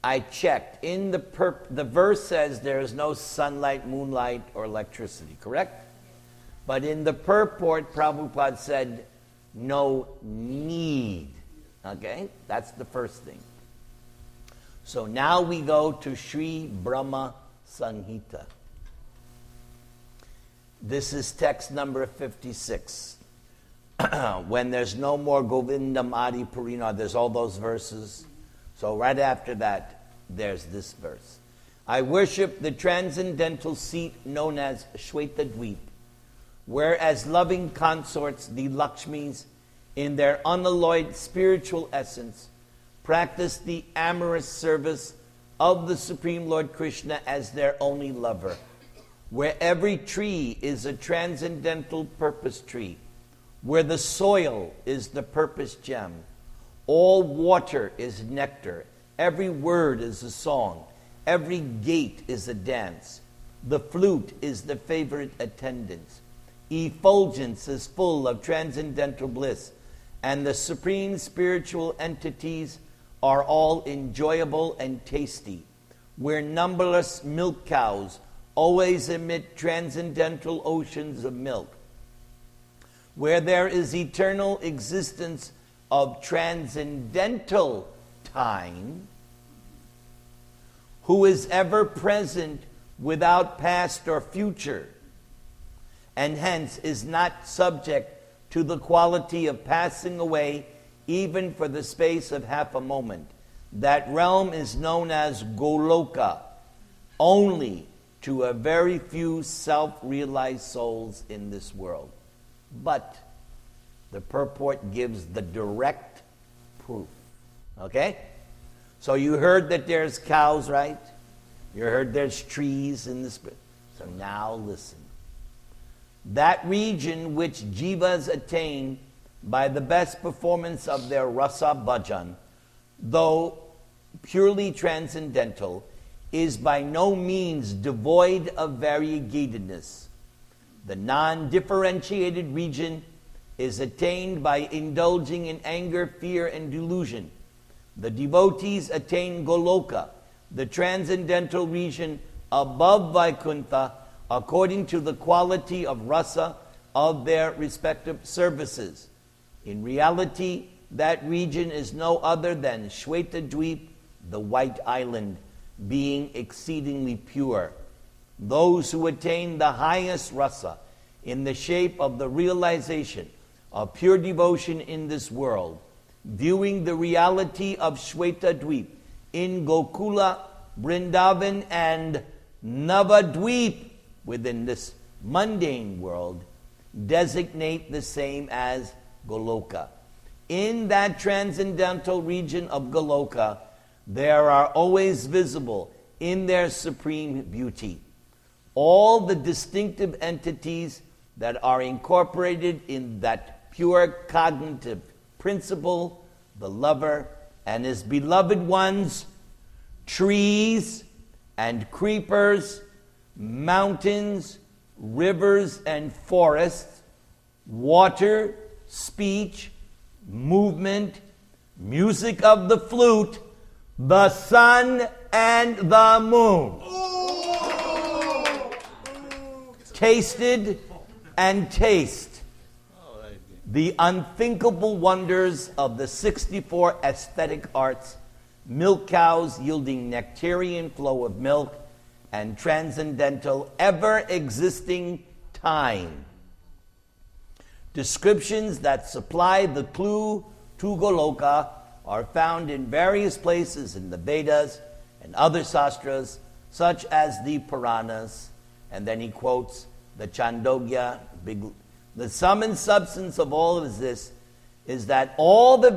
I checked. In the verse says there is no sunlight, moonlight, or electricity, correct? But in the purport, Prabhupada said no need. Okay? That's the first thing. So now we go to Sri Brahma Sanghita. This is text number 56. When there's no more Govindam Adi Purina, there's all those verses. So right after that, there's this verse. I worship the transcendental seat known as Shwetadweep, where as loving consorts, the Lakshmis, in their unalloyed spiritual essence, practice the amorous service of the Supreme Lord Krishna as their only lover, where every tree is a transcendental purpose tree, where the soil is the purpose gem, all water is nectar, every word is a song, every gate is a dance, the flute is the favorite attendant, effulgence is full of transcendental bliss, and the supreme spiritual entities are all enjoyable and tasty, where numberless milk cows always emit transcendental oceans of milk, where there is eternal existence of transcendental time, who is ever present without past or future, and hence is not subject to the quality of passing away even for the space of half a moment. That realm is known as Goloka, only to a very few self-realized souls in this world. But the purport gives the direct proof. Okay? So you heard that there's cows, right? You heard there's trees in this. So now listen. That region which jivas attain by the best performance of their rasa bhajan, though purely transcendental, is by no means devoid of variegatedness. The non-differentiated region is attained by indulging in anger, fear, and delusion. The devotees attain Goloka, the transcendental region above Vaikuntha, according to the quality of rasa of their respective services. In reality, that region is no other than Shwetadweep, the white island, being exceedingly pure. Those who attain the highest rasa in the shape of the realization of pure devotion in this world, viewing the reality of Shwetadweep in Gokula, Vrindavan, and Navadweep within this mundane world, designate the same as Goloka. In that transcendental region of Goloka, there are always visible in their supreme beauty all the distinctive entities that are incorporated in that pure cognitive principle, the lover and his beloved ones, trees and creepers, mountains, rivers and forests, water, speech, movement, music of the flute, the sun and the moon. Tasted and taste the unthinkable wonders of the 64 aesthetic arts, milk cows yielding nectarian flow of milk, and transcendental, ever-existing time. Descriptions that supply the clue to Goloka are found in various places in the Vedas and other sastras, such as the Puranas, and then he quotes the Chandogya. The sum and substance of all of this is that all the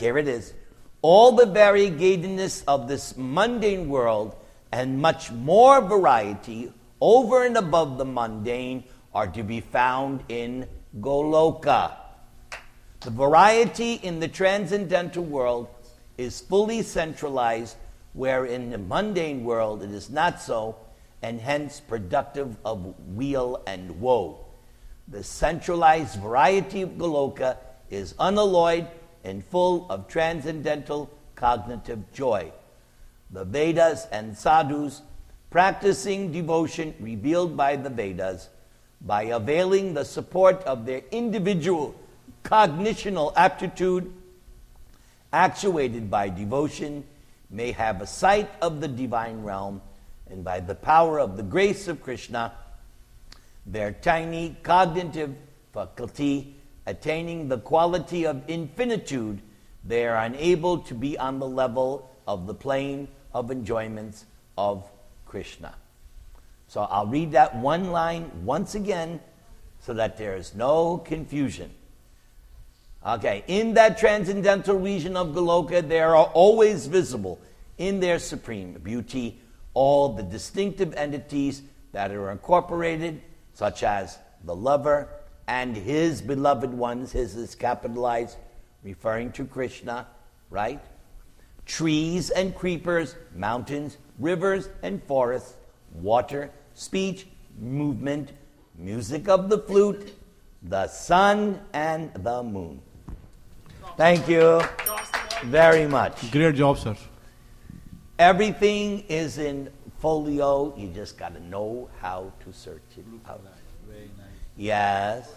variegatedness of this mundane world and much more variety over and above the mundane are to be found in Goloka. The variety in the transcendental world is fully centralized, where in the mundane world it is not so, and hence productive of weal and woe. The centralized variety of Goloka is unalloyed and full of transcendental cognitive joy. the Vedas and sadhus, practicing devotion revealed by the Vedas, by availing the support of their individual cognitional aptitude, actuated by devotion, may have a sight of the divine realm, and by the power of the grace of Krishna, their tiny cognitive faculty attaining the quality of infinitude, they are unable to be on the level of the plane of enjoyments of Krishna. So I'll read that one line once again so that there is no confusion. Okay, in that transcendental region of Goloka, there are always visible in their supreme beauty all the distinctive entities that are incorporated, such as the lover and his beloved ones. His is capitalized, referring to Krishna, right? Trees and creepers, mountains, rivers and forests, water, speech, movement, music of the flute, the sun and the moon. Thank you very much. Great job, sir. Everything is in folio. You just got to know how to search it out. Very nice. Yes.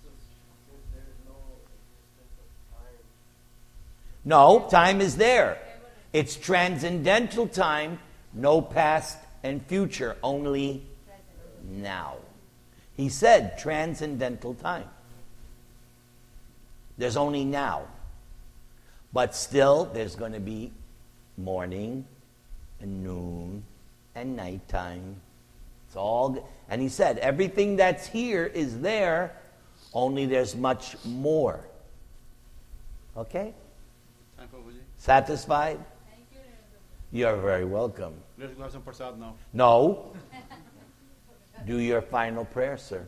No, time is there. It's transcendental time, no past and future, only now. He said transcendental time. There's only now. But still, there's going to be morning and noon and nighttime. It's all, and he said, everything that's here is there, only there's much more. Okay? Satisfied? Thank you. You're very welcome. Let's have some prasad now. No. Do your final prayer, sir.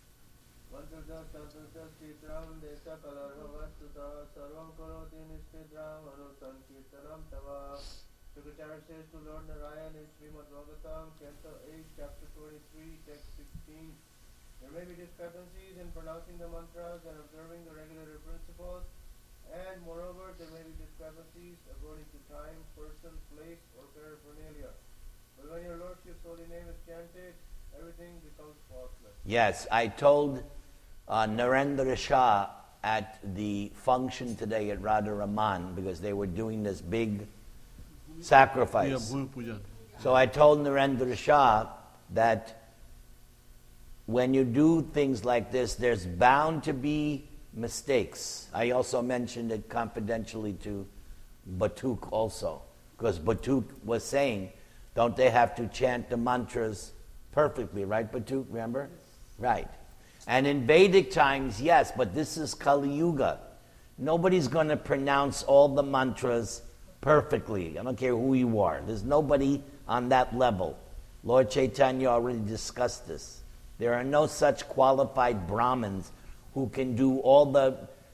Secretary says to Lord Narayan in Srimad Bhagavatam, Canto 8, Chapter 23, Text 16, there may be discrepancies in pronouncing the mantras and observing the regular principles, and moreover, there may be discrepancies according to time, person, place, or paraphernalia. But when your Lordship's holy name is chanted, everything becomes faultless. Yes, I told Narendra Shah at the function today at Radha Raman, because they were doing this big sacrifice. Yeah, Bhumi Pujan. So I told Narendra Shah that when you do things like this, there's bound to be mistakes. I also mentioned it confidentially to Batuk also, because Batuk was saying, don't they have to chant the mantras perfectly, right, Batuk, remember? Right. And in Vedic times, yes, but this is Kali Yuga. Nobody's going to pronounce all the mantras perfectly. I don't care who you are. There's nobody on that level. Lord Chaitanya already discussed this. There are no such qualified Brahmins who can do all the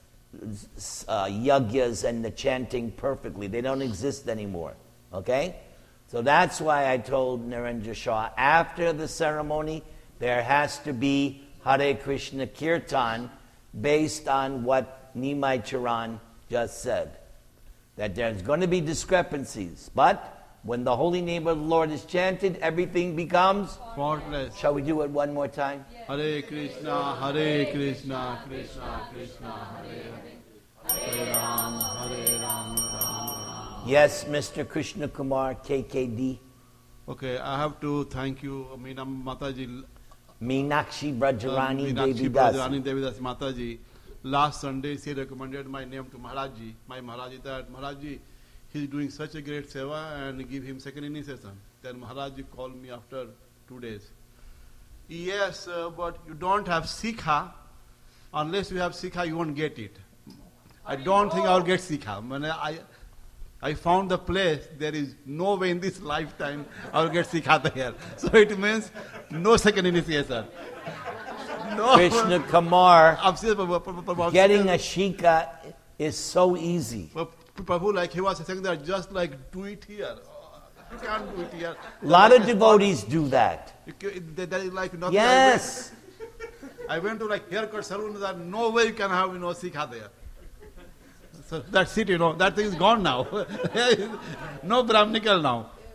yagyas and the chanting perfectly. They don't exist anymore. Okay? So that's why I told Narendra Shah, after the ceremony, there has to be Hare Krishna Kirtan based on what Nimai Charan just said. That there's going to be discrepancies. But when the holy name of the Lord is chanted, everything becomes Faultless. Shall we do it one more time? Hare Krishna, Hare Krishna, Krishna Krishna, Hare Hare, Hare Ram, Hare Ram, Ram Ram. Yes, Mr. Krishna Kumar, KKD. Okay, I have to thank you, Meena Mataji. Meenakshi Brajarani Devi Meenakshi Das. Brajarani Devi Das Mataji. Last Sunday, she recommended my name to Maharajji. My Maharajji that Maharajji, he's doing such a great seva and give him second initiation. Then Maharajji called me after 2 days. Yes, but you don't have Sikha. Unless you have Sikha, you won't get it. I don't think I'll get Sikha. When I found the place, there is no way in this lifetime I'll get Sikha there. So it means no second initiation. No. Krishna Kumar, I'm serious, Prabhu, getting a shika is so easy. Prabhu, like he was saying that just like do it here. You can't do it here. A lot of devotees do that. That is like nothing. Yes. I went to like haircut salon, that no way you can have, Sikha there. So that's it, that thing is gone now. No Brahminical now.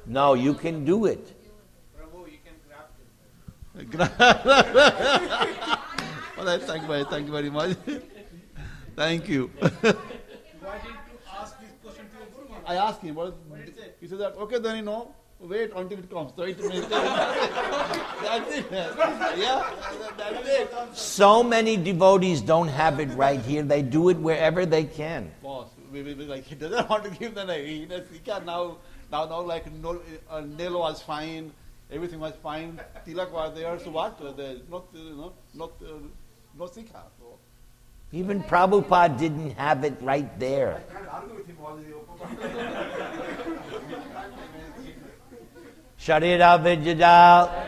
No, you can do it. Prabhu, you can graft it. Well, thank you very much. Thank you. Why didn't you ask this question to your Guru Maharaj? I asked him, but he said that, okay, then wait until it comes. So that's it. Yeah, that's it. So many devotees don't have it right here. They do it wherever they can. Boss, we like he doesn't want to give the name. He can now like nail was fine, everything was fine, tilak was there. So what? Not sikha. So. Even Prabhupada didn't have it right there. I can't argue with him all the Sharira Vijaya